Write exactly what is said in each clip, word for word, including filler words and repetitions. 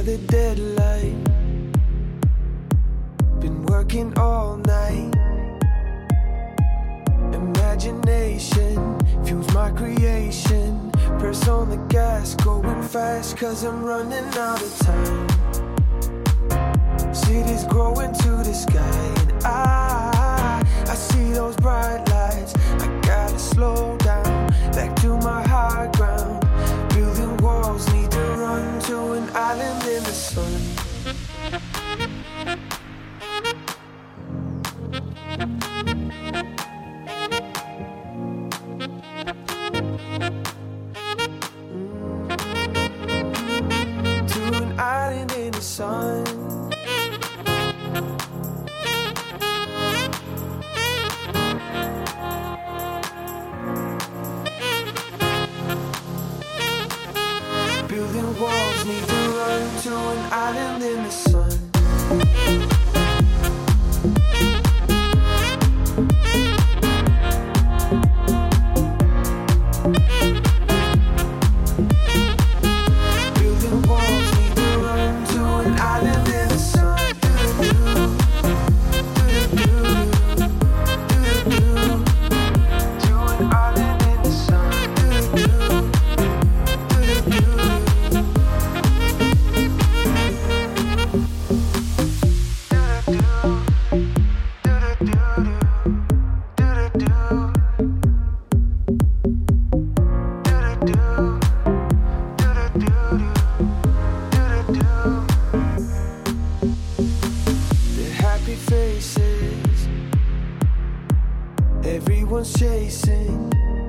by the deadline. Been working all night. Imagination fuels my creation. Press on the gas, going fast, cause I'm running out of time. Cities growing to the sky, and I, I see those bright lights. I gotta slow down, back to my high ground. Building walls, need to run to an island in the sun. Sun. Building walls, need to run to an island in the sun. Everyone's chasing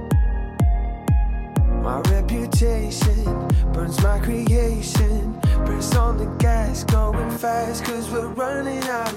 my reputation, burns my creation. Press on the gas, going fast, cause we're running out